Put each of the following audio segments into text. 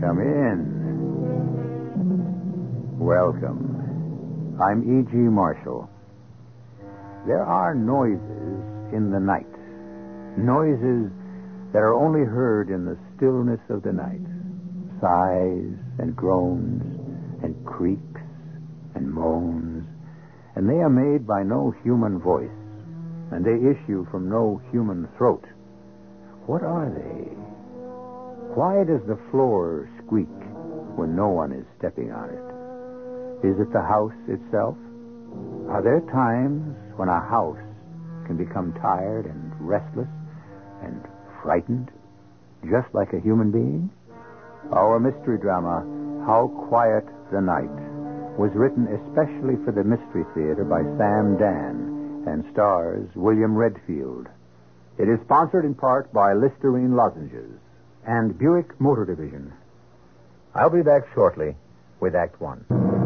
Come in. Welcome. I'm E.G. Marshall. There are noises in the night. Noises that are only heard in the stillness of the night. Sighs and groans and creaks and moans. And they are made by no human voice. And they issue from no human throat. What are they? Why does the floor squeak when no one is stepping on it? Is it the house itself? Are there times when a house can become tired and restless and frightened, just like a human being? Our mystery drama, How Quiet the Night, was written especially for the Mystery Theater by Sam Dan and stars William Redfield. It is sponsored in part by Listerine Lozenges and Buick Motor Division. I'll be back shortly with Act One.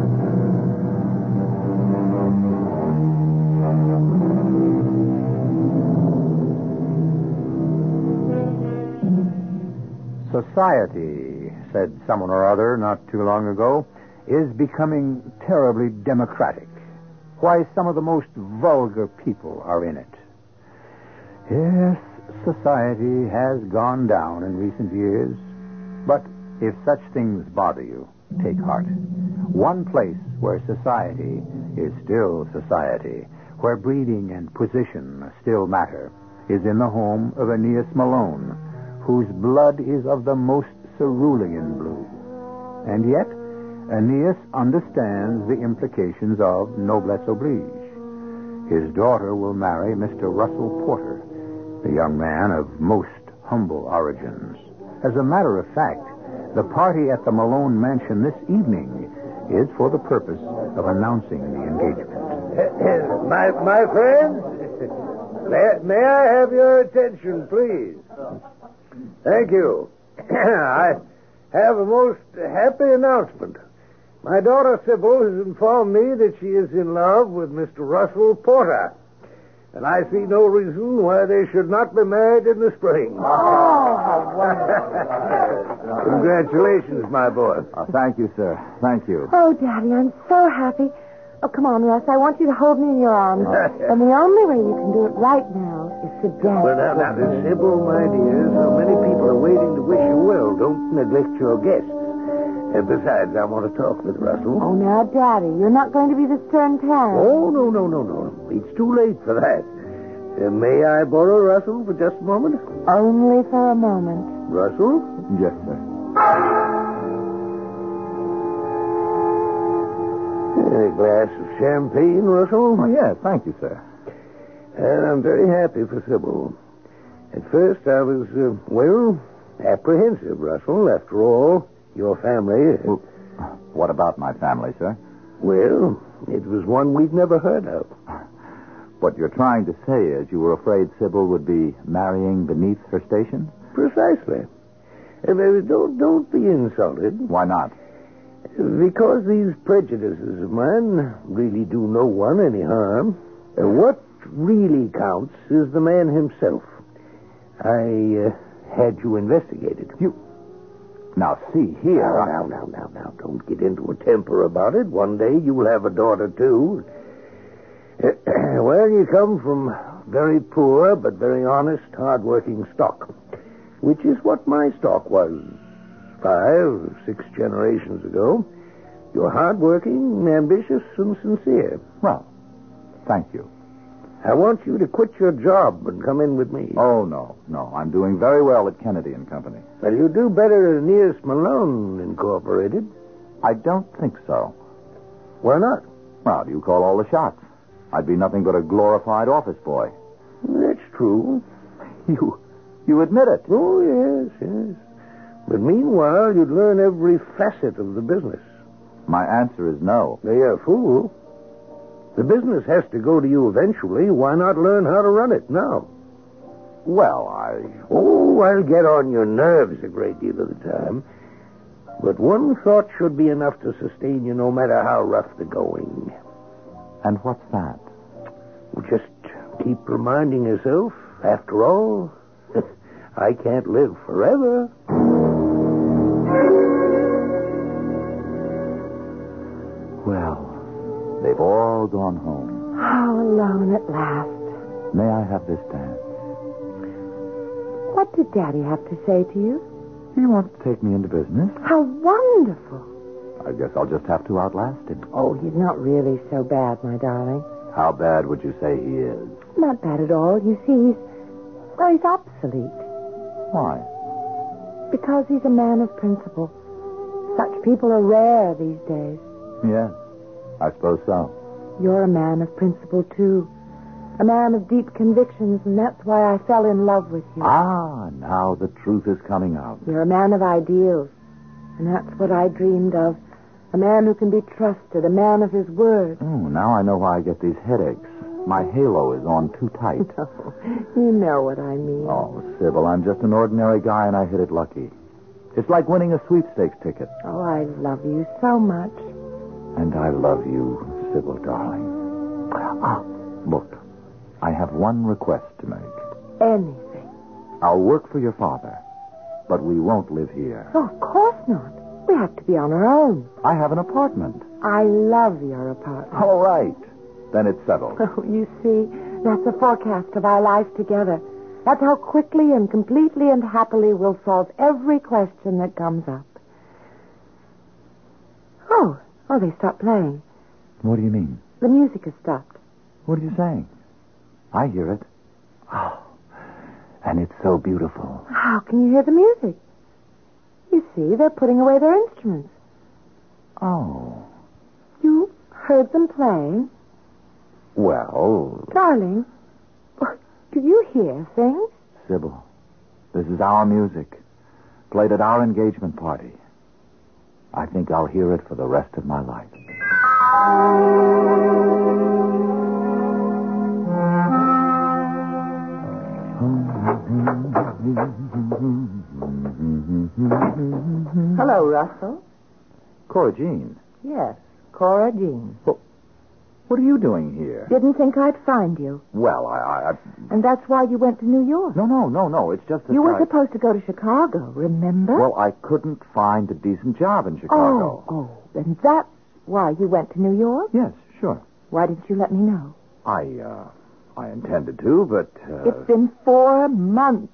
Society, said someone or other not too long ago, is becoming terribly democratic. Why, some of the most vulgar people are in it. Yes, society has gone down in recent years. But if such things bother you, take heart. One place where society is still society, where breeding and position still matter, is in the home of Aeneas Malone, whose blood is of the most cerulean blue. And yet, Aeneas understands the implications of noblesse oblige. His daughter will marry Mr. Russell Porter, a young man of most humble origins. As a matter of fact, the party at the Malone mansion this evening is for the purpose of announcing the engagement. My friends, may I have your attention, please? Thank you. I have a most happy announcement. My daughter Sybil has informed me that she is in love with Mr. Russell Porter. And I see no reason why they should not be married in the spring. Oh, how wonderful. Congratulations, my boy. Thank you, sir. Thank you. Oh, Daddy, I'm so happy. Oh, come on, Russ. I want you to hold me in your arms. And the only way you can do it right now is to dance. Well, now, Sybil, my dear, so many people are waiting to wish you well. Don't neglect your guests. Besides, I want to talk with Russell. Oh, now, Daddy, you're not going to be the stern parent. Oh, no. It's too late for that. May I borrow Russell for just a moment? Only for a moment. Russell? Yes, sir. A glass of champagne, Russell? Oh, yes, thank you, sir. And I'm very happy for Sybil. At first, I was, apprehensive, Russell. After all, your family... Well, what about my family, sir? Well, it was one we'd never heard of. What you're trying to say is you were afraid Sybil would be marrying beneath her station? Precisely. Don't be insulted. Why not? Because these prejudices of mine really do no one any harm. What really counts is the man himself. I had you investigated. Now, see here. Now. Don't get into a temper about it. One day you will have a daughter, too. Well, you come from very poor but very honest, hard-working stock, which is what my stock was 5 or 6 generations ago. You're hard-working, ambitious, and sincere. Well, thank you. I want you to quit your job and come in with me. Oh, no. I'm doing very well at Kennedy and Company. Well, you do better at Aeneas Malone Incorporated. I don't think so. Why not? Well, you call all the shots. I'd be nothing but a glorified office boy. That's true. You admit it? Oh, yes. But meanwhile, you'd learn every facet of the business. My answer is no. You're a fool. The business has to go to you eventually. Why not learn how to run it now? Well, I'll get on your nerves a great deal of the time. But one thought should be enough to sustain you no matter how rough the going. And what's that? Just keep reminding yourself, after all, I can't live forever. Well, they've all gone home. How alone at last. May I have this dance? What did Daddy have to say to you? He wants to take me into business. How wonderful. I guess I'll just have to outlast him. Oh, he's not really so bad, my darling. How bad would you say he is? Not bad at all. You see, he's obsolete. Why? Because he's a man of principle. Such people are rare these days. Yes, I suppose so. You're a man of principle, too. A man of deep convictions, and that's why I fell in love with you. Ah, now the truth is coming out. You're a man of ideals, and that's what I dreamed of. A man who can be trusted, a man of his word. Oh, now I know why I get these headaches. My halo is on too tight. Oh, you know what I mean. Oh, Sybil, I'm just an ordinary guy, and I hit it lucky. It's like winning a sweepstakes ticket. Oh, I love you so much. And I love you, Sybil, darling. Ah, look, I have one request to make. Anything. I'll work for your father, but we won't live here. Oh, of course not. We have to be on our own. I have an apartment. I love your apartment. All right. Then it's settled. Oh, you see, that's a forecast of our life together. That's how quickly and completely and happily we'll solve every question that comes up. Oh, they stopped playing. What do you mean? The music has stopped. What are you saying? I hear it. Oh, and it's so beautiful. How can you hear the music? You see, they're putting away their instruments. Oh. You heard them playing? Well... Darling, do you hear things? Sybil, this is our music, played at our engagement party. I think I'll hear it for the rest of my life. Hello, Russell. Cora Jean. Yes, Cora Jean. What are you doing here? Didn't think I'd find you. Well, I... And that's why you went to New York. No. It's just that you were supposed to go to Chicago, remember? Well, I couldn't find a decent job in Chicago. Oh, then that's why you went to New York? Yes, sure. Why didn't you let me know? I intended to, but... It's been 4 months.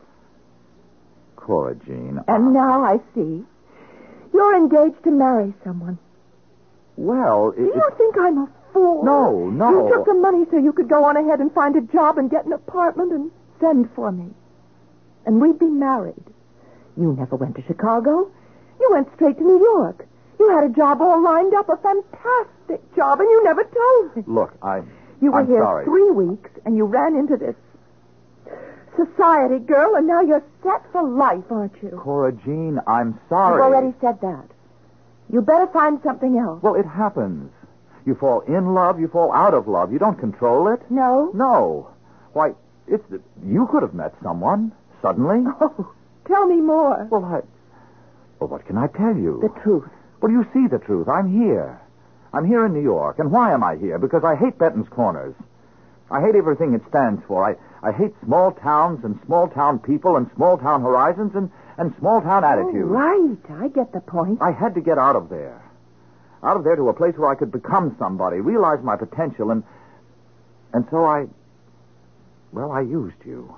Cora Jean... And now I see. You're engaged to marry someone. Well, Do you think I'm a fool? No. You took the money so you could go on ahead and find a job and get an apartment and send for me. And we'd be married. You never went to Chicago. You went straight to New York. You had a job all lined up, a fantastic job, and you never told me. Look, You were I'm here sorry. 3 weeks, and you ran into this society girl, and now you're set for life, aren't you? Cora Jean, I'm sorry. You've already said that. You better find something else. Well, it happens. You fall in love, you fall out of love. You don't control it. No? No. Why, you could have met someone, suddenly. Oh, tell me more. Well, what can I tell you? The truth. Well, you see the truth. I'm here. I'm here in New York. And why am I here? Because I hate Benton's Corners. I hate everything it stands for. I hate small towns and small town people and small town horizons and small town attitudes. Oh, right. I get the point. I had to get out of there. Out of there to a place where I could become somebody, realize my potential, and so I used you.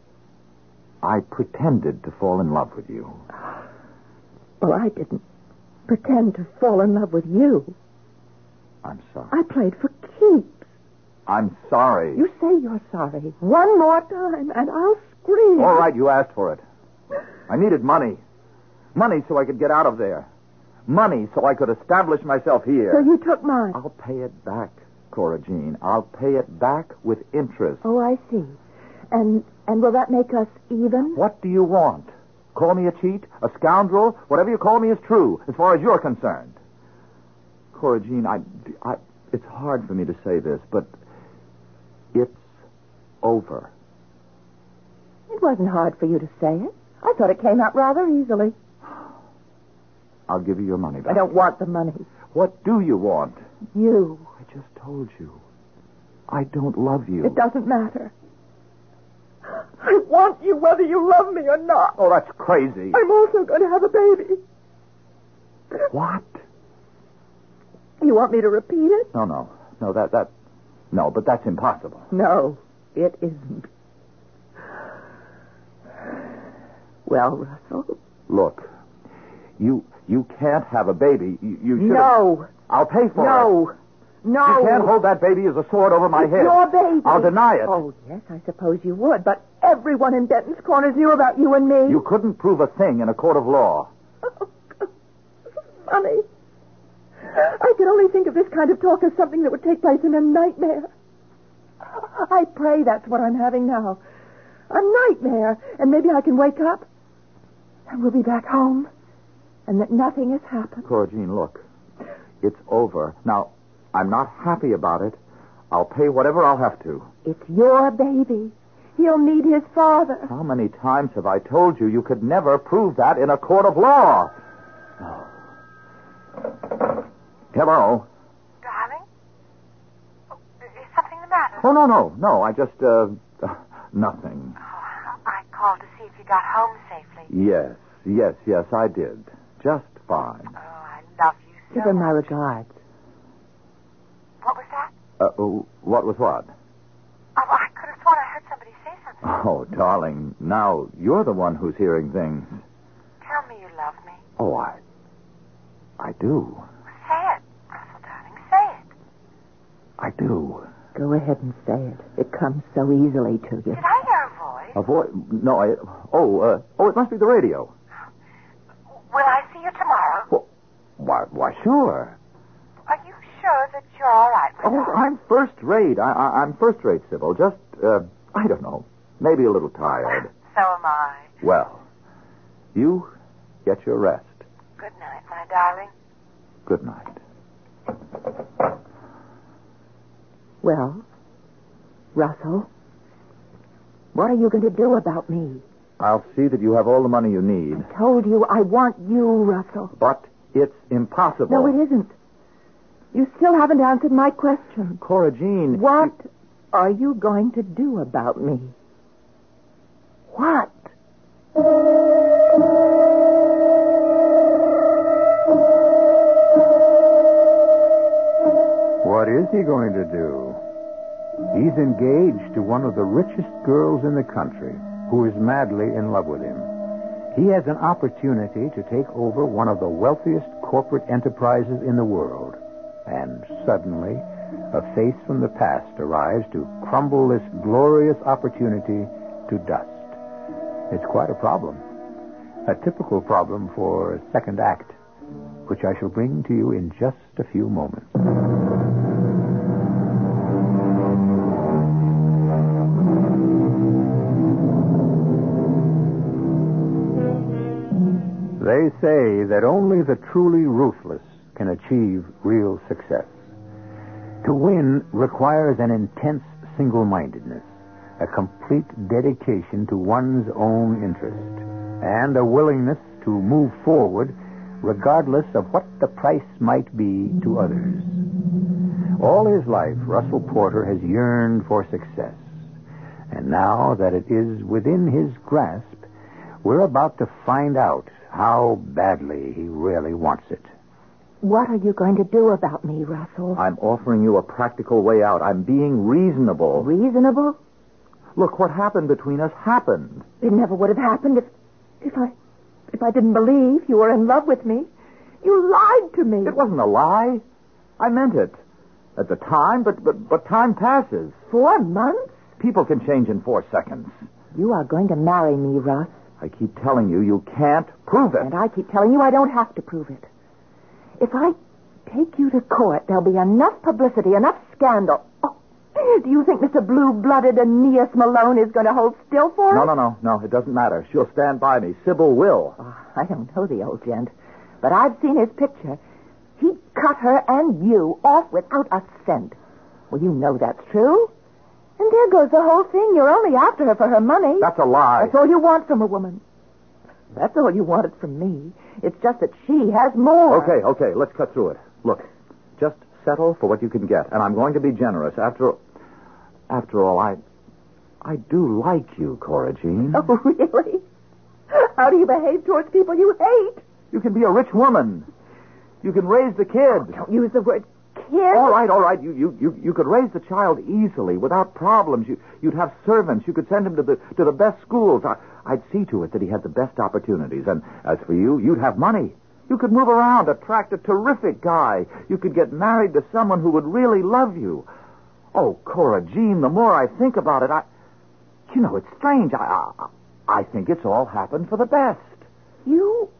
I pretended to fall in love with you. Well, I didn't pretend to fall in love with you. I'm sorry. I played for keeps. I'm sorry. You say you're sorry. One more time, and I'll scream. All right, you asked for it. I needed money. Money so I could get out of there. Money so I could establish myself here. So you took mine. I'll pay it back, Cora Jean. I'll pay it back with interest. Oh, I see. And will that make us even? What do you want? Call me a cheat, a scoundrel? Whatever you call me is true, as far as you're concerned. Cora Jean, it's hard for me to say this, but it's over. It wasn't hard for you to say it. I thought it came out rather easily. I'll give you your money back. I don't want the money. What do you want? You. I just told you. I don't love you. It doesn't matter. I want you whether you love me or not. Oh, that's crazy. I'm also going to have a baby. What? You want me to repeat it? No, no, but that's impossible. No, it isn't. Well, Russell? Look, you can't have a baby. You should. No. I'll pay for it. No. You can't hold that baby as a sword over my head. Your baby. I'll deny it. Oh, yes, I suppose you would, but everyone in Benton's Corners knew about you and me. You couldn't prove a thing in a court of law. Oh, God. This is funny. I can only think of this kind of talk as something that would take place in a nightmare. I pray that's what I'm having now. A nightmare. And maybe I can wake up and we'll be back home and that nothing has happened. Cora Jean, look. It's over. Now, I'm not happy about it. I'll pay whatever I'll have to. It's your baby. He'll need his father. How many times have I told you could never prove that in a court of law? Hello? Darling? Is something the matter? Oh, no. I just, nothing. Oh, I called to see if you got home safely. Yes, I did. Just fine. Oh, I love you so Give her my much. regards. What was that? What was what? Oh, I could have sworn I heard somebody say something. Oh, darling, now you're the one who's hearing things. Tell me you love me. Oh, I do. Say it, Russell, darling. Say it. I do. Go ahead and say it. It comes so easily to you. Did I hear a voice? A voice? No, it must be the radio. Will I see you tomorrow? Well, why, sure. Are you sure that you're all right with Oh, us? I'm first rate. I'm first rate, Sybil. Just, I don't know, maybe a little tired. So am I. Well, you get your rest. Good night, my darling. Good night. Well, Russell, what are you going to do about me? I'll see that you have all the money you need. I told you I want you, Russell. But it's impossible. No, it isn't. You still haven't answered my question. Cora Jean. What are you going to do about me? What? What is he going to do? He's engaged to one of the richest girls in the country, who is madly in love with him. He has an opportunity to take over one of the wealthiest corporate enterprises in the world. And suddenly, a face from the past arrives to crumble this glorious opportunity to dust. It's quite a problem. A typical problem for a second act, which I shall bring to you in just a few moments. They say that only the truly ruthless can achieve real success. To win requires an intense single-mindedness, a complete dedication to one's own interest, and a willingness to move forward regardless of what the price might be to others. All his life, Russell Porter has yearned for success. And now that it is within his grasp, we're about to find out how badly he really wants it. What are you going to do about me, Russell? I'm offering you a practical way out. I'm being reasonable. Reasonable? Look, what happened between us happened. It never would have happened if I didn't believe you were in love with me. You lied to me. It wasn't a lie. I meant it. At the time, but time passes. 4 months? People can change in 4 seconds. You are going to marry me, Russ. I keep telling you, you can't prove it. And I keep telling you I don't have to prove it. If I take you to court, there'll be enough publicity, enough scandal. Oh, do you think Mr. Blue-Blooded Aeneas Malone is going to hold still for it? No, it doesn't matter. She'll stand by me. Sybil will. Oh, I don't know the old gent, but I've seen his picture. He cut her and you off without a cent. Well, you know that's true. And there goes the whole thing. You're only after her for her money. That's a lie. That's all you want from a woman. That's all you wanted from me. It's just that she has more. Okay, let's cut through it. Look, just settle for what you can get, and I'm going to be generous. After all, I do like you, Cora Jean. Oh, really? How do you behave towards people you hate? You can be a rich woman. You can raise the kid. Don't use the word kid. All right. You could raise the child easily, without problems. You'd have servants. You could send him to the best schools. I'd see to it that he had the best opportunities. And as for you, you'd have money. You could move around, attract a terrific guy. You could get married to someone who would really love you. Oh, Cora Jean, the more I think about it, it's strange. I think it's all happened for the best. You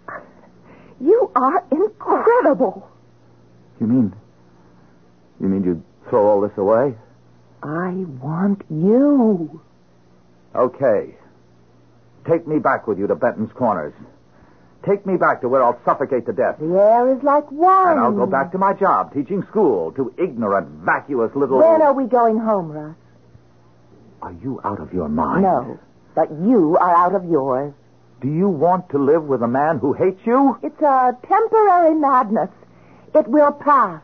are incredible. You mean you'd throw all this away? I want you. Okay. Take me back with you to Benton's Corners. Take me back to where I'll suffocate to death. The air is like wine. And I'll go back to my job, teaching school to ignorant, vacuous little... When are we going home, Russ? Are you out of your mind? No, but you are out of yours. Do you want to live with a man who hates you? It's a temporary madness. It will pass.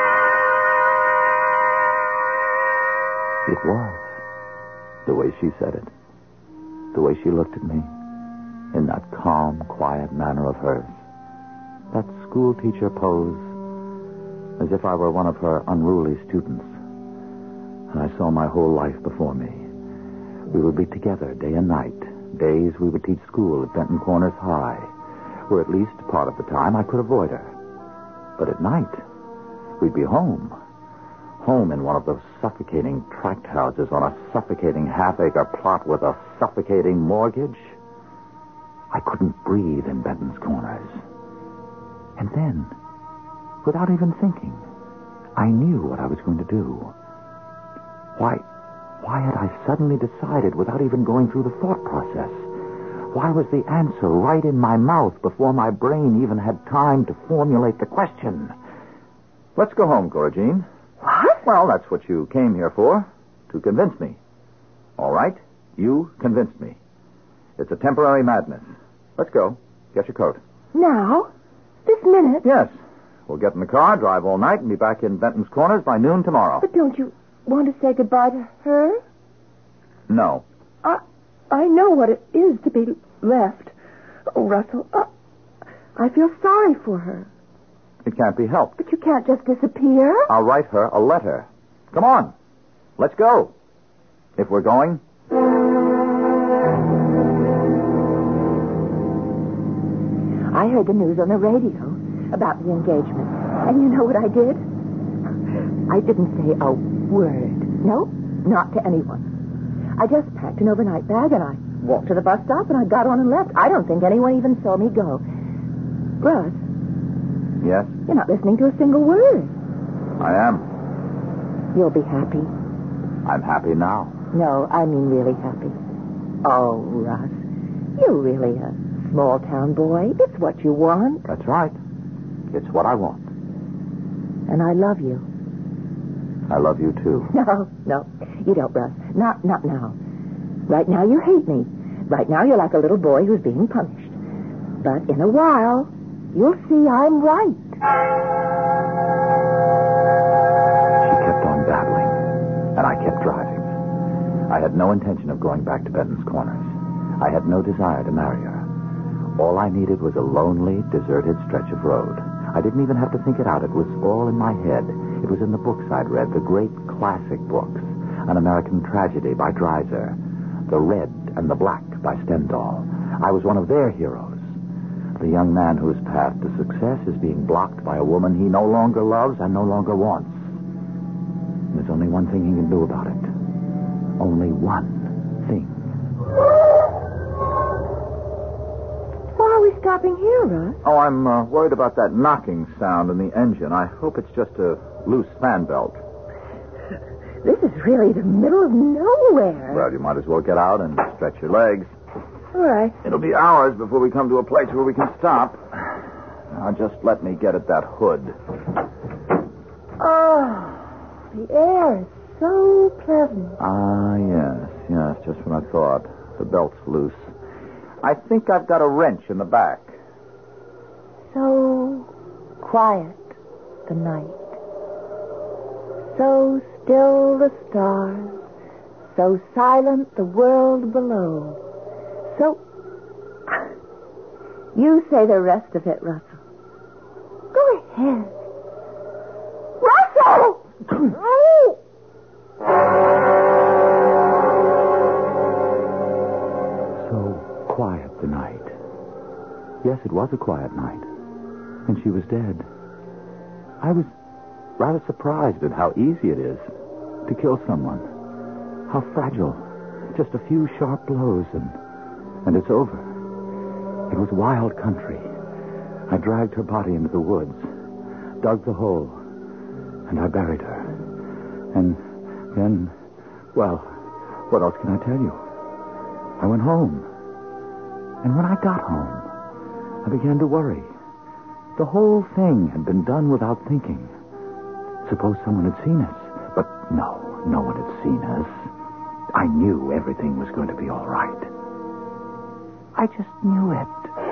It was. The way she said it. The way she looked at me. In that calm, quiet manner of hers. That schoolteacher pose. As if I were one of her unruly students. And I saw my whole life before me. We would be together day and night. Days we would teach school at Benton Corners High, where at least part of the time I could avoid her. But at night, we'd be home. Home in one of those suffocating tract houses on a suffocating half-acre plot with a suffocating mortgage. I couldn't breathe in Benton's Corners. And then, without even thinking, I knew what I was going to do. Why had I suddenly decided without even going through the thought process? Why was the answer right in my mouth before my brain even had time to formulate the question? Let's go home, Cora Jean. What? Well, that's what you came here for, to convince me. All right? You convinced me. It's a temporary madness. Let's go. Get your coat. Now? This minute? Yes. We'll get in the car, drive all night, and be back in Benton's Corners by noon tomorrow. But don't you want to say goodbye to her? No. I know what it is to be left. Oh, Russell, I feel sorry for her. It can't be helped. But you can't just disappear. I'll write her a letter. Come on. Let's go. If we're going. I heard the news on the radio about the engagement. And you know what I did? I didn't say a word. No, not to anyone. I just packed an overnight bag and I walked to the bus stop and I got on and left. I don't think anyone even saw me go. Russ. Yes? You're not listening to a single word. I am. You'll be happy. I'm happy now. No, I mean really happy. Oh, Russ, you're really a small-town boy. It's what you want. That's right. It's what I want. And I love you. I love you, too. No, you don't, Russ. Not now. Right now you hate me. Right now you're like a little boy who's being punished. But in a while, you'll see I'm right. She kept on babbling, and I kept driving. I had no intention of going back to Benton's Corners. I had no desire to marry her. All I needed was a lonely, deserted stretch of road. I didn't even have to think it out. It was all in my head. It was in the books I'd read, the great classic books. An American Tragedy by Dreiser. The Red and the Black by Stendhal. I was one of their heroes. The young man whose path to success is being blocked by a woman he no longer loves and no longer wants. There's only one thing he can do about it. Only one thing. Why are we stopping here, Russ? Oh, I'm worried about that knocking sound in the engine. I hope it's just a loose fan belt. This is really the middle of nowhere. Well, you might as well get out and stretch your legs. All right. It'll be hours before we come to a place where we can stop. Now, just let me get at that hood. Oh, the air is so pleasant. Yes, just when I thought. The belt's loose. I think I've got a wrench in the back. So quiet, the night. So still the stars. So silent the world below. So... You say the rest of it, Russell. Go his. Russell! Oh! So quiet the night. Yes, it was a quiet night. And she was dead. I was rather surprised at how easy it is to kill someone. How fragile. Just a few sharp blows and it's over. It was wild country. I dragged her body into the woods, dug the hole, and I buried her. And then, well, what else can I tell you? I went home. And when I got home, I began to worry. The whole thing had been done without thinking. Suppose someone had seen us. But no one had seen us. I knew everything was going to be all right. I just knew it.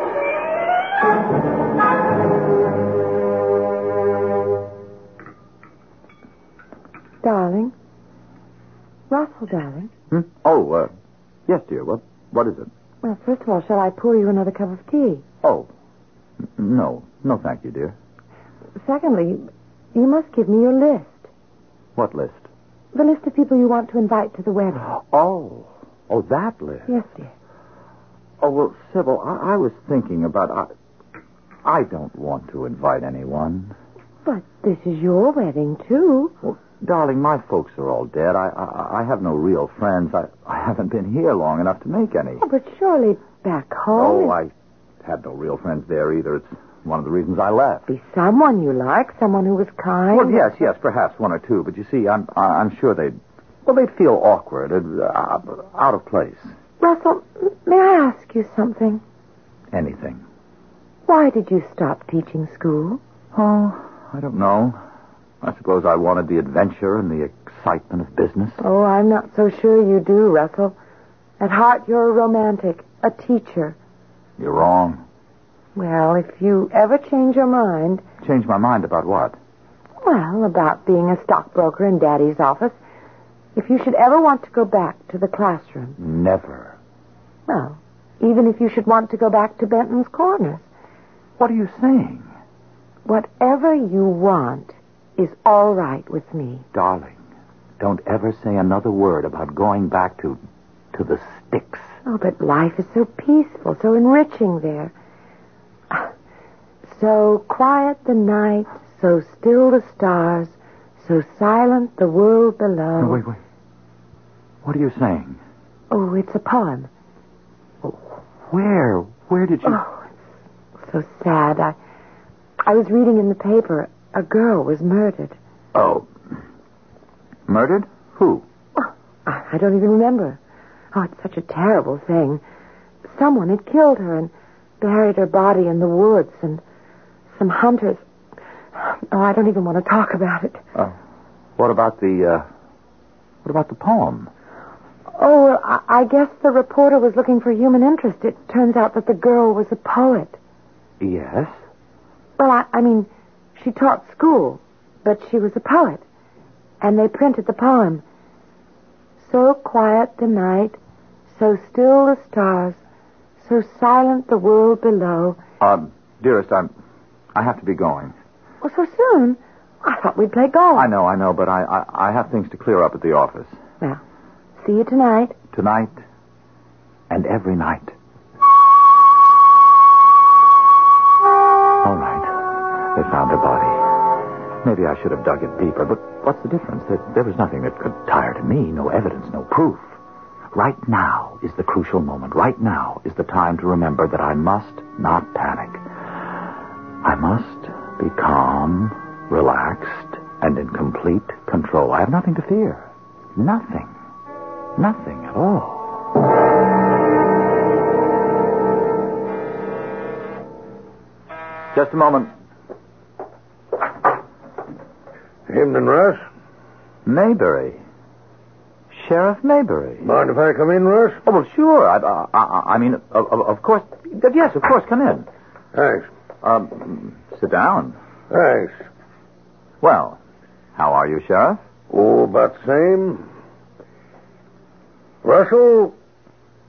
Darling. Russell, darling. Oh, yes, dear. What is it? Well, first of all, shall I pour you another cup of tea? Oh, no, thank you, dear. Secondly, you must give me your list. What list? The list of people you want to invite to the wedding. Oh, that list. Yes, dear. Oh, well, Sybil, I was thinking about... I don't want to invite anyone. But this is your wedding, too. Well, darling, my folks are all dead. I have no real friends. I haven't been here long enough to make any. Oh, but surely back home... Oh, I had no real friends there either. It's one of the reasons I left. Be someone you like, someone who was kind. Well, yes, perhaps one or two. But you see, I'm sure they'd feel awkward, out of place. Russell, may I ask you something? Anything. Why did you stop teaching school? Oh, I don't know. I suppose I wanted the adventure and the excitement of business. Oh, I'm not so sure you do, Russell. At heart, you're a romantic, a teacher. You're wrong. Well, if you ever change your mind... Change my mind about what? Well, about being a stockbroker in Daddy's office. If you should ever want to go back to the classroom... Never. Well, even if you should want to go back to Benton's Corners. What are you saying? Whatever you want is all right with me. Darling, don't ever say another word about going back to the sticks. Oh, but life is so peaceful, so enriching there. So quiet the night, so still the stars, so silent the world below. No, wait. What are you saying? Oh, it's a poem. Oh, where did you... Oh, it's so sad. I was reading in the paper, a girl was murdered. Oh. Murdered? Who? Oh, I don't even remember. Oh, it's such a terrible thing. Someone had killed her and buried her body in the woods, and some hunters... Oh, I don't even want to talk about it. What about the poem? Oh, well, I guess the reporter was looking for human interest. It turns out that the girl was a poet. Yes? Well, I mean, she taught school, but she was a poet. And they printed the poem. So quiet the night, so still the stars, so silent the world below. Dearest, I have to be going. Oh, so soon? I thought we'd play golf. I know, but I have things to clear up at the office. Well, see you tonight. Tonight and every night. All right. They found her body. Maybe I should have dug it deeper, but what's the difference? There was nothing that could tie her to me. No evidence, no proof. Right now is the crucial moment. Right now is the time to remember that I must not panic. I must be calm, relaxed, and in complete control. I have nothing to fear. Nothing. Nothing at all. Just a moment. Evening, Russ. Maybury. Sheriff Maybury. Mind if I come in, Russ? Oh, well, sure. I mean, of course. Yes, of course, come in. Thanks. Sit down. Thanks. Well, how are you, Sheriff? Oh, about the same. Russell,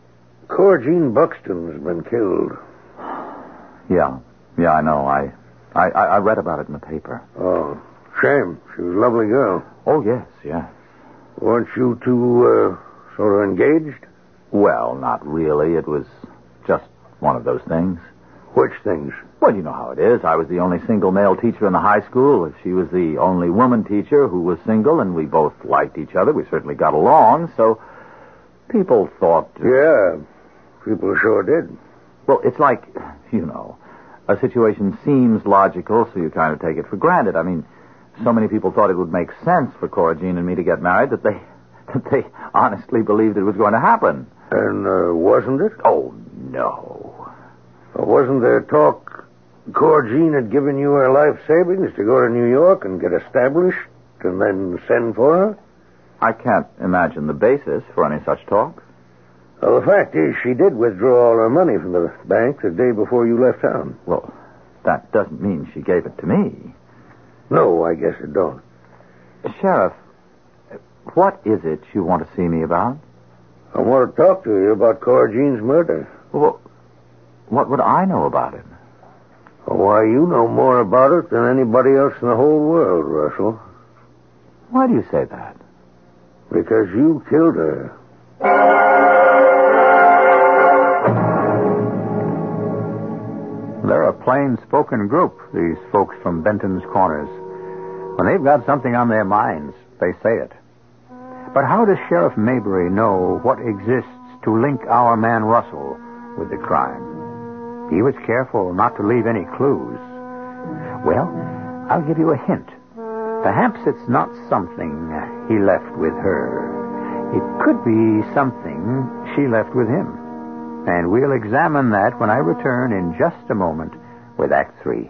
Cora Jean Buxton's been killed. Yeah, I know. I read about it in the paper. Oh, shame. She was a lovely girl. Oh, yes, yes. Weren't you two, sort of engaged? Well, not really. It was just one of those things. Which things? Well, you know how it is. I was the only single male teacher in the high school. She was the only woman teacher who was single, and we both liked each other. We certainly got along, so people thought... Yeah, people sure did. Well, it's like, you know, a situation seems logical, so you kind of take it for granted. I mean, so many people thought it would make sense for Cora Jean and me to get married that they honestly believed it was going to happen. And wasn't it? Oh, no. Wasn't there talk Cora Jean had given you her life savings to go to New York and get established and then send for her? I can't imagine the basis for any such talk. Well, the fact is she did withdraw all her money from the bank the day before you left town. Well, that doesn't mean she gave it to me. No, I guess it don't. Sheriff, what is it you want to see me about? I want to talk to you about Cora Jean's murder. Well, what would I know about it? Why, you know more about it than anybody else in the whole world, Russell. Why do you say that? Because you killed her. They're a plain-spoken group, these folks from Benton's Corners. When they've got something on their minds, they say it. But how does Sheriff Mabry know what exists to link our man Russell with the crime? He was careful not to leave any clues. Well, I'll give you a hint. Perhaps it's not something he left with her. It could be something she left with him. And we'll examine that when I return in just a moment with Act 3.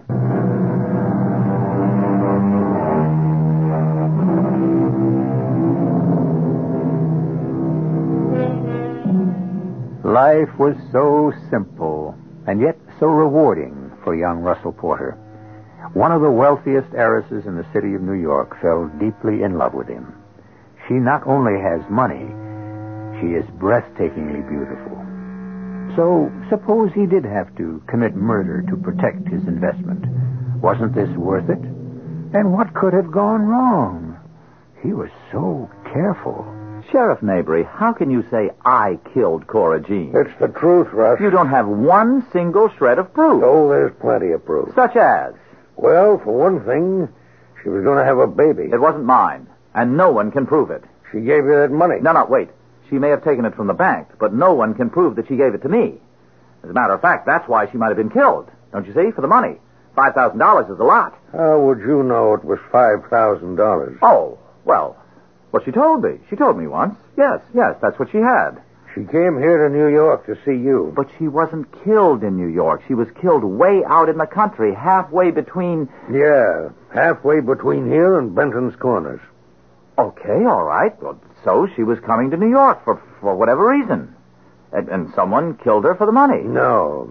Life was so simple, and yet so rewarding for young Russell Porter. One of the wealthiest heiresses in the city of New York fell deeply in love with him. She not only has money, she is breathtakingly beautiful. So, suppose he did have to commit murder to protect his investment. Wasn't this worth it? And what could have gone wrong? He was so careful. Sheriff Mabry, how can you say I killed Cora Jean? It's the truth, Russ. You don't have one single shred of proof. Oh, there's plenty of proof. Such as? Well, for one thing, she was going to have a baby. It wasn't mine, and no one can prove it. She gave you that money. No, wait. She may have taken it from the bank, but no one can prove that she gave it to me. As a matter of fact, that's why she might have been killed. Don't you see? For the money. $5,000 is a lot. How would you know it was $5,000? Oh, well, she told me. She told me once. Yes, that's what she had. She came here to New York to see you. But she wasn't killed in New York. She was killed way out in the country, halfway between... Yeah, halfway between here and Benton's Corners. Okay, all right. Well, so she was coming to New York for whatever reason. And someone killed her for the money. No.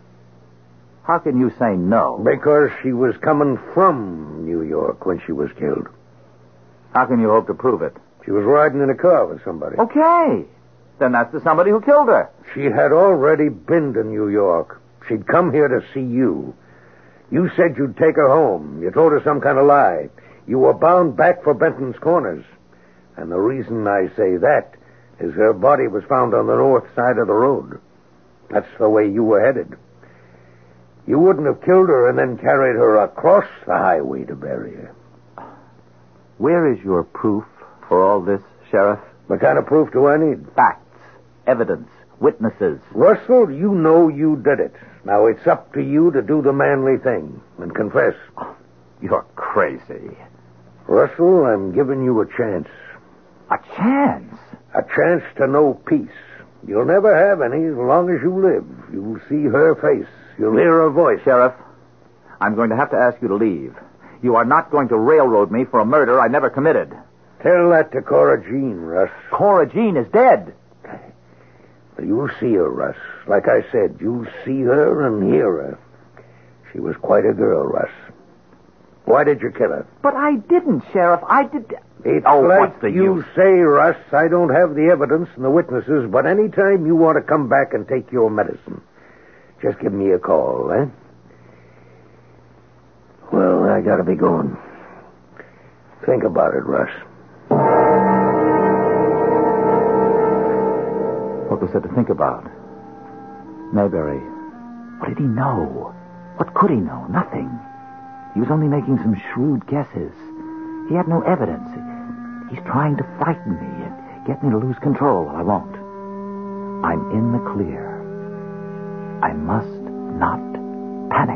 How can you say no? Because she was coming from New York when she was killed. How can you hope to prove it? She was riding in a car with somebody. Okay. Then that's the somebody who killed her. She had already been to New York. She'd come here to see you. You said you'd take her home. You told her some kind of lie. You were bound back for Benton's Corners. And the reason I say that is her body was found on the north side of the road. That's the way you were headed. You wouldn't have killed her and then carried her across the highway to bury her. Where is your proof for all this, Sheriff? What kind of proof do I need? Facts, evidence, witnesses. Russell, you know you did it. Now it's up to you to do the manly thing and confess. Oh, you're crazy. Russell, I'm giving you a chance. A chance? A chance to know peace. You'll never have any as long as you live. You'll see her face. You'll hear her voice. Sheriff, I'm going to have to ask you to leave. You are not going to railroad me for a murder I never committed. Tell that to Cora Jean, Russ. Cora Jean is dead. You'll see her, Russ. Like I said, you'll see her and hear her. She was quite a girl, Russ. Why did you kill her? But I didn't, Sheriff. I did... It's like what's the you use? Say, Russ, I don't have the evidence and the witnesses, but any time you want to come back and take your medicine, just give me a call, eh? I gotta be going. Think about it, Russ. What was there to think about? Mayberry. What did he know? What could he know? Nothing. He was only making some shrewd guesses. He had no evidence. He's trying to frighten me and get me to lose control. I won't. I'm in the clear. I must not panic.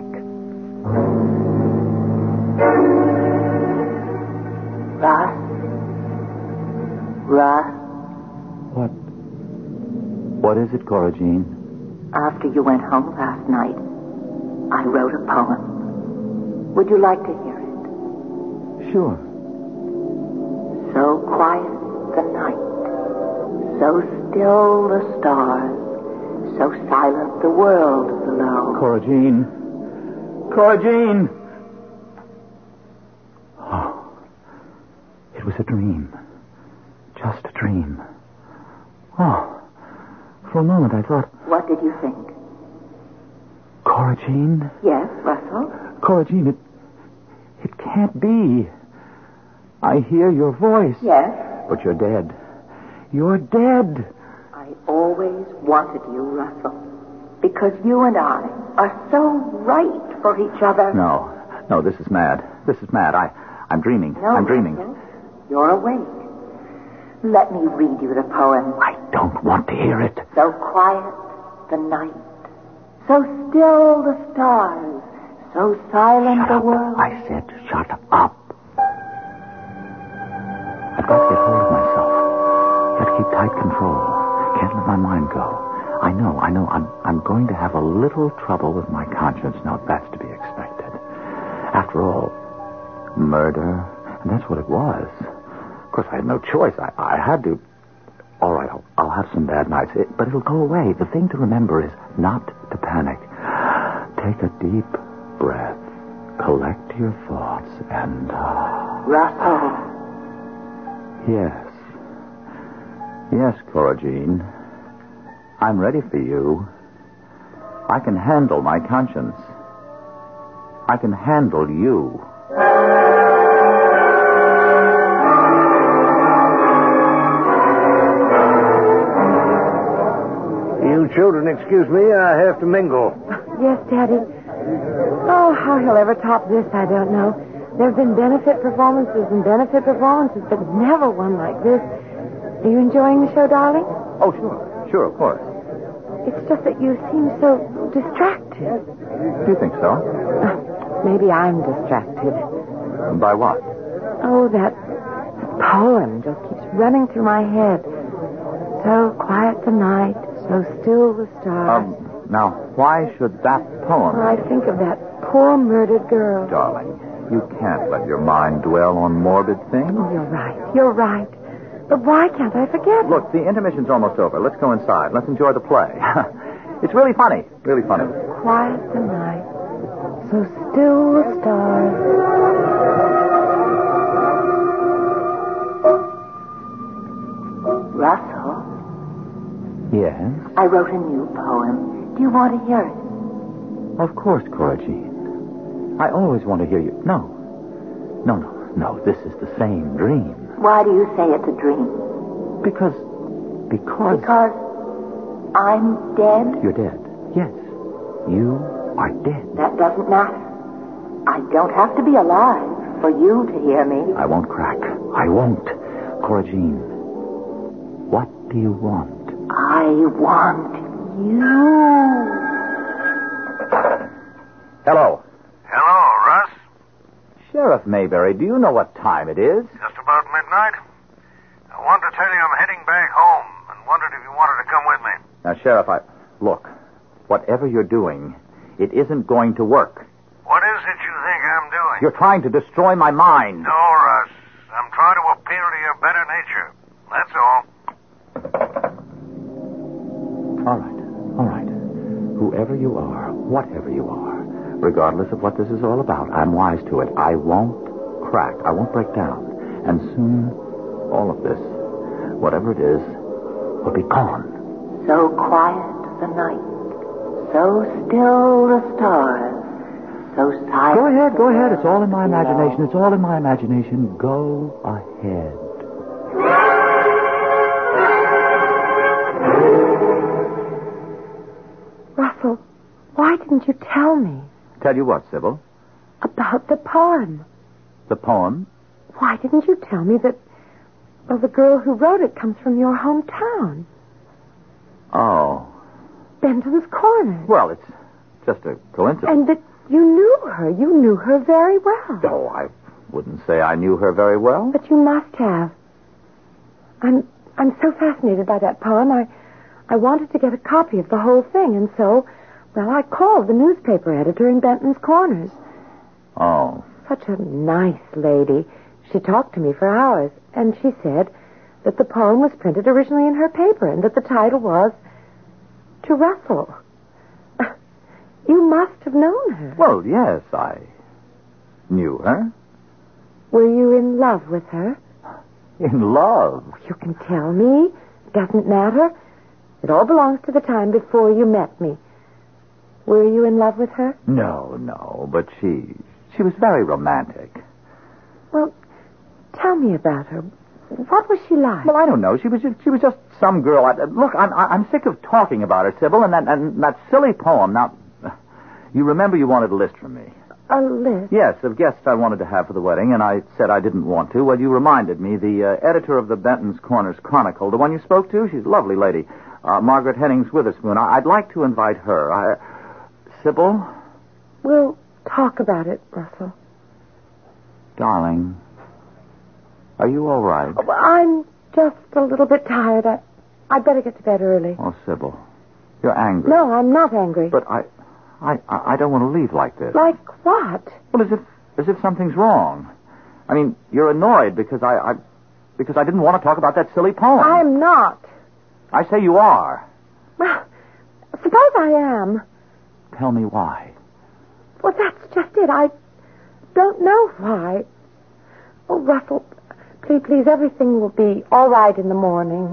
Russ? What is it, Cora Jean? After you went home last night, I wrote a poem. Would you like to hear it? Sure. So quiet the night, so still the stars, so silent the world below. Cora Jean. Cora Jean! Oh, it was a dream. Just a dream. Oh, for a moment I thought... What did you think? Cora Jean? Yes, Russell? Cora Jean, it can't be. I hear your voice. Yes? But you're dead. You're dead. I always wanted you, Russell. Because you and I are so right for each other. No, this is mad. This is mad. I'm dreaming. No, I'm dreaming. Russell, you're awake. Let me read you the poem. I don't want to hear it. So quiet the night, so still the stars, so silent Shut the up. world. I said shut up. I've got to get hold of myself. Got to keep tight control. Can't let my mind go. I know. I'm going to have a little trouble with my conscience. Now, that's to be expected. After all, murder, and that's what it was. Of course, I had no choice. I had to. All right, I'll have some bad nights, but it'll go away. The thing to remember is not to panic. Take a deep breath. Collect your thoughts and... Russell. Yes. Yes, Cora Jean. I'm ready for you. I can handle my conscience. I can handle you. You children, excuse me, I have to mingle. Yes, Daddy. Oh, how he'll ever top this, I don't know. There have been benefit performances, but never one like this. Are you enjoying the show, darling? Oh, sure, of course. It's just that you seem so distracted. Do you think so? Maybe I'm distracted. By what? Oh, that poem just keeps running through my head. So quiet the night, so still the stars. Now, why should that poem... I think of that poor murdered girl. Darling, you can't let your mind dwell on morbid things. Oh, you're right. But why can't I forget it? Look, the intermission's almost over. Let's go inside. Let's enjoy the play. It's really funny. Really funny. Quiet the night, so still the stars. Russell, Yes? I wrote a new poem. Do you want to hear it? Of course, Cora Jean. I always want to hear you. No. This is the same dream. Why do you say it's a dream? Because... Because I'm dead? You're dead. Yes. You are dead. That doesn't matter. I don't have to be alive for you to hear me. I won't crack. I won't. Cora Jean, what do you want? I want you. Hello. Hello, Russ. Sheriff Mayberry, do you know what time it is? Just about midnight. I wanted to tell you I'm heading back home and wondered if you wanted to come with me. Now, Sheriff, Look, whatever you're doing, it isn't going to work. What is it you think I'm doing? You're trying to destroy my mind. No, Russ. I'm trying to appeal to your better nature. That's all. All right. Whoever you are, whatever you are, regardless of what this is all about, I'm wise to it. I won't crack. I won't break down. And soon, all of this, whatever it is, will be gone. So quiet the night, so still the stars, so silent. Go ahead, go ahead. It's all in my imagination. It's all in my imagination. Go ahead. Russell, why didn't you tell me? Tell you what, Sybil? About the poem. The poem? Why didn't you tell me that, well, the girl who wrote it comes from your hometown? Oh. Benton's Corners. Well, it's just a coincidence. And that you knew her. You knew her very well. Oh, I wouldn't say I knew her very well. But you must have. I'm so fascinated by that poem. I wanted to get a copy of the whole thing, and so, well, I called the newspaper editor in Benton's Corners. Oh. Such a nice lady. She talked to me for hours, and she said that the poem was printed originally in her paper and that the title was To Russell. You must have known her. Well, yes, I knew her. Were you in love with her? In love? You can tell me. It doesn't matter. It all belongs to the time before you met me. Were you in love with her? No, but she was very romantic. Well, tell me about her. What was she like? Well, I don't know. She was just some girl. Look, I'm sick of talking about her, Sybil, and that silly poem. Now, you remember you wanted a list from me. A list? Yes, of guests I wanted to have for the wedding, and I said I didn't want to. Well, you reminded me. The editor of the Benton's Corners Chronicle, the one you spoke to, she's a lovely lady, Margaret Hennings Witherspoon. I'd like to invite her. Sybil? We'll talk about it, Russell. Darling, are you all right? Oh, I'm just a little bit tired. I'd better get to bed early. Oh, Sybil, you're angry. No, I'm not angry. But I don't want to leave like this. Like what? Well, as if something's wrong. I mean, you're annoyed because I didn't want to talk about that silly poem. I'm not. I say you are. Well, suppose I am. Tell me why. Well, that's just it. I don't know why. Oh, Russell, please, everything will be all right in the morning.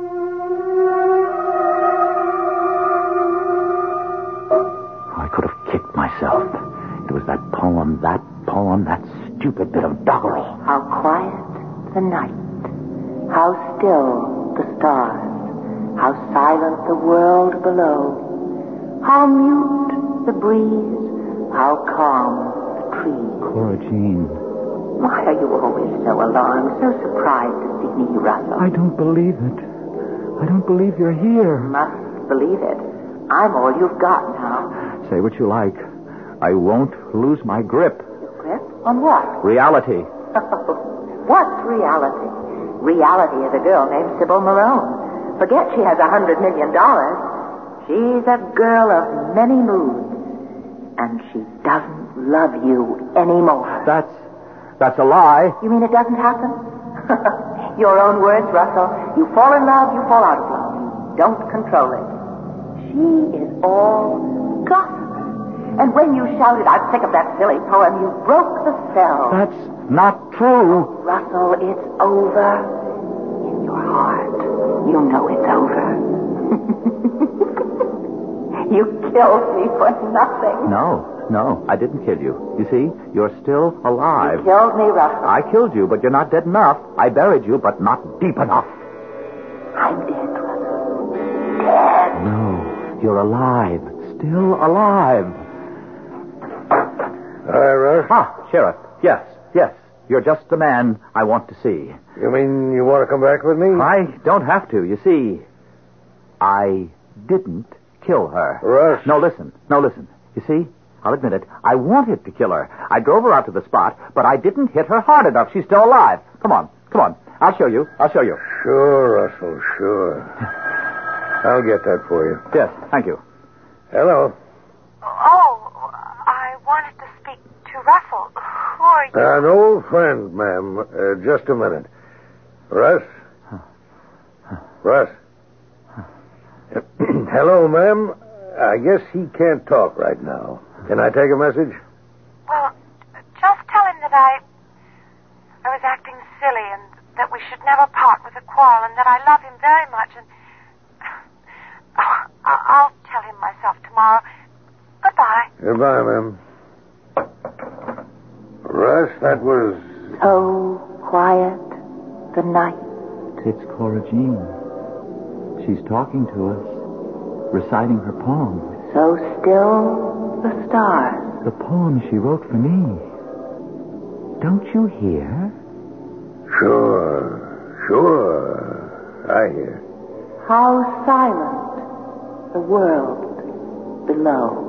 I could have kicked myself. It was that poem, that stupid bit of doggerel. How quiet the night. How still the stars. How silent the world below. How mute the breeze. How calm the trees. Cora Jean. Why are you always so alarmed, so surprised to see me, Russell? I don't believe it. I don't believe you're here. Must believe it. I'm all you've got now. Say what you like. I won't lose my grip. Your grip? On what? Reality. What's reality? Reality is a girl named Sybil Marone. Forget she has $100 million. She's a girl of many moods. And she doesn't love you anymore. That's a lie. You mean it doesn't happen? Your own words, Russell. You fall in love, you fall out of love. You don't control it. She is all gossip. And when you shouted, I'm sick of that silly poem, you broke the spell. That's not true. Russell, it's over. In your heart, you know it's over. You killed me for nothing. No, I didn't kill you. You see, you're still alive. You killed me, Russell. I killed you, but you're not dead enough. I buried you, but not deep enough. I'm dead, Russell. Dead. No, you're alive. Still alive. Hi, Russ. Sheriff. Yes. You're just the man I want to see. You mean you want to come back with me? I don't have to. You see, I didn't kill her. Russ. No, listen. You see, I'll admit it. I wanted to kill her. I drove her out to the spot, but I didn't hit her hard enough. She's still alive. Come on. I'll show you. Sure, Russell, sure. I'll get that for you. Yes, thank you. Hello. Oh, I wanted to speak to Russell. Who are you? An old friend, ma'am. Just a minute. Russ? Hello, ma'am. I guess he can't talk right now. Can I take a message? Well, just tell him that I was acting silly and that we should never part with a quarrel and that I love him very much and... I'll tell him myself tomorrow. Goodbye. Goodbye, ma'am. Russ, that was... So quiet, the night. It's Cora Jean. She's talking to us, reciting her poem. So still, the stars. The poem she wrote for me. Don't you hear? Sure. I hear. How silent the world below.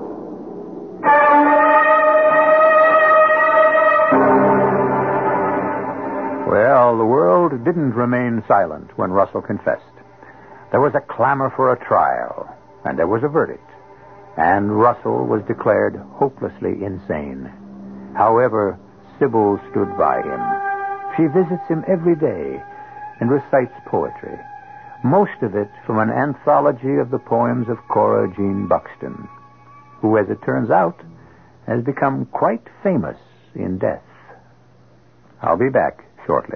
Well, the world didn't remain silent when Russell confessed. There was a clamor for a trial, and there was a verdict. And Russell was declared hopelessly insane. However, Sybil stood by him. She visits him every day and recites poetry, most of it from an anthology of the poems of Cora Jean Buxton, who, as it turns out, has become quite famous in death. I'll be back shortly.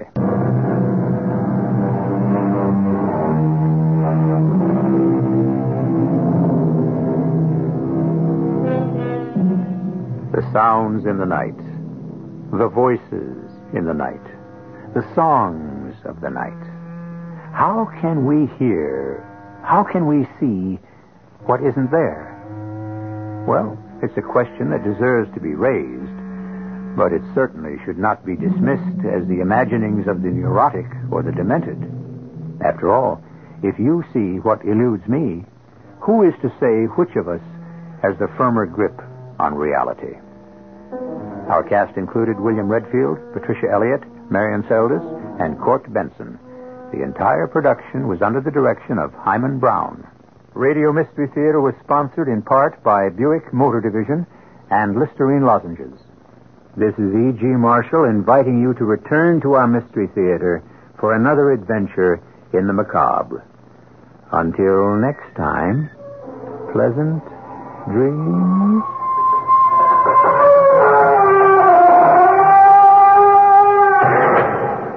The sounds in the night, the voices in the night, the songs of the night. How can we hear, how can we see what isn't there? Well, it's a question that deserves to be raised, but it certainly should not be dismissed as the imaginings of the neurotic or the demented. After all, if you see what eludes me, who is to say which of us has the firmer grip on reality? Our cast included William Redfield, Patricia Elliott, Marion Seldes, and Court Benson. The entire production was under the direction of Hyman Brown. Radio Mystery Theater was sponsored in part by Buick Motor Division and Listerine Lozenges. This is E.G. Marshall inviting you to return to our Mystery Theater for another adventure in the macabre. Until next time, pleasant dreams.